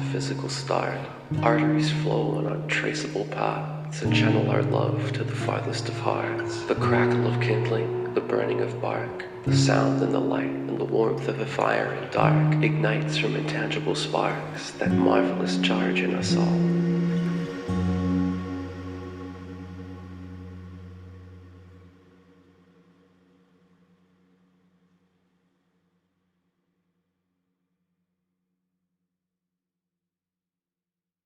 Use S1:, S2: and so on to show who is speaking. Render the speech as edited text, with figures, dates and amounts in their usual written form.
S1: physical start. Arteries flow on untraceable paths and channel our love to the farthest of hearts. The crackle of kindling, the burning of bark, the sound and the light and the warmth of a fire in dark ignites from intangible sparks that marvelous charge in us all.